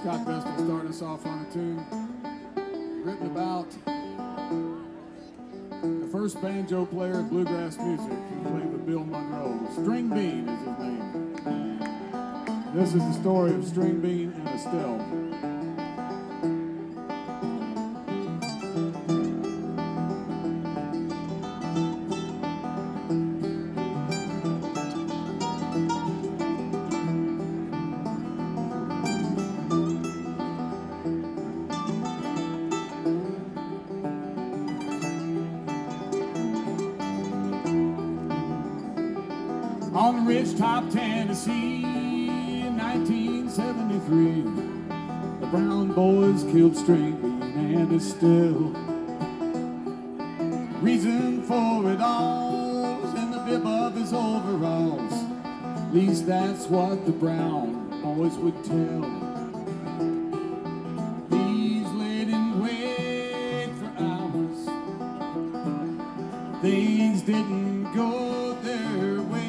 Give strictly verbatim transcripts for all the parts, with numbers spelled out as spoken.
Scott Vestal starting us off on a tune written about the first banjo player in bluegrass music who played with Bill Monroe. String Bean is his name. This is the story of String Bean and Estelle. On Ridgetop, Tennessee, in nineteen seventy-three, the Brown boys killed String Bean and Estelle. Reason for it all was in the bib of his overalls. At least that's what the Brown boys would tell. These laid in wait for hours. Things didn't go their way.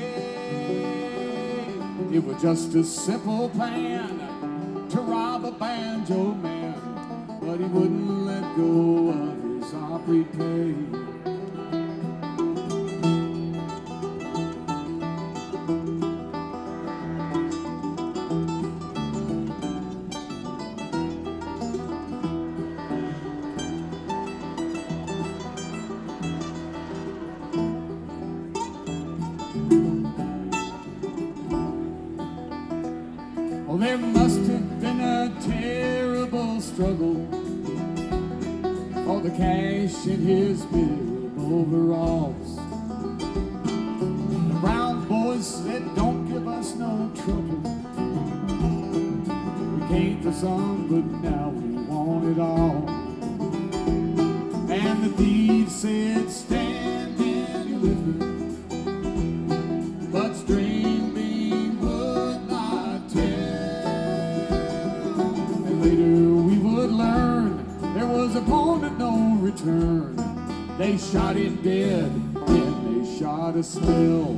It was just a simple plan to rob a banjo man, but he wouldn't let go of his Opry pay. Well, there must have been a terrible struggle for the cash in his bib overalls. The Brown boys said, don't give us no trouble. We came for some, but now we want it all. And the thieves said, stand in with me. But String Bean would not tell. And later we would learn there was a point of no return. They shot him dead, then they shot Estelle.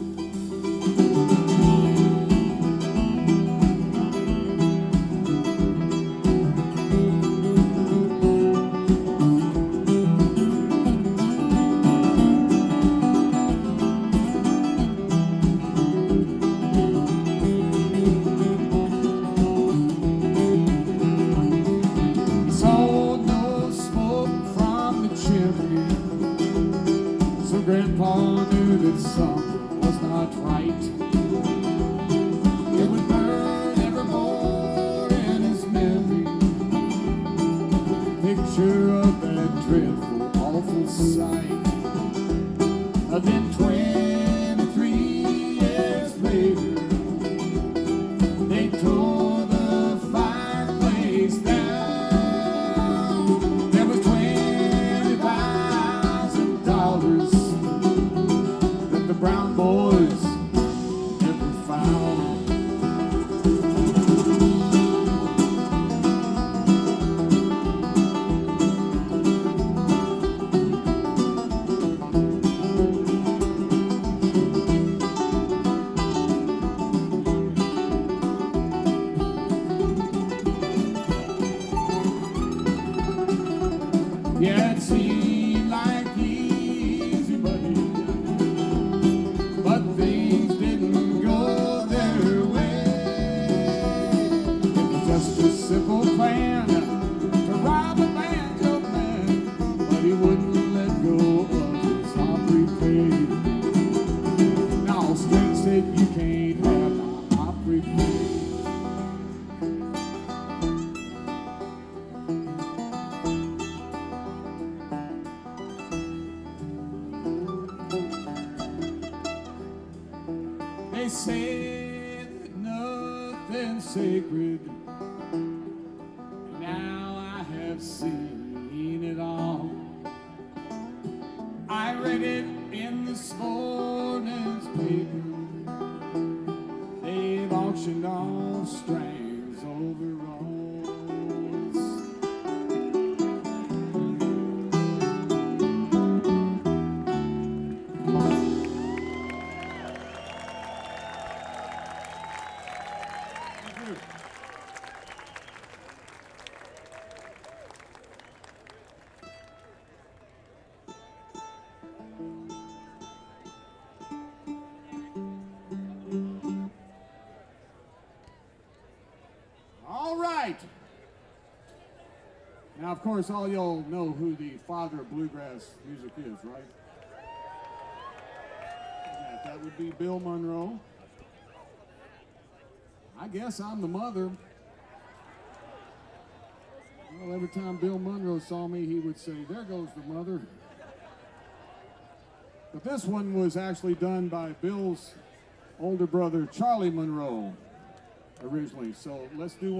Grandpa knew that something was not right. It would burn evermore in his memory. Picture of that dreadful, awful sight. Uh, then twenty-three years later, they tore the fireplace down. There was twenty thousand dollars the Brown boys never found. Yeah, it seemed like easy money, but things didn't go their way. It was just a simple plan to rob a banjo man, but he wouldn't let go of his Opry pay. Now String said you can't have my Opry pay. They say that nothing's sacred. Now I have seen it all. I read it in this morning's paper. They've auctioned off Strang's overalls. of course, all y'all know who the father of bluegrass music is, right? Yeah, that would be Bill Monroe. I guess I'm the mother. Well, every time Bill Monroe saw me, he would say, "There goes the mother." But this one was actually done by Bill's older brother, Charlie Monroe, originally. So let's do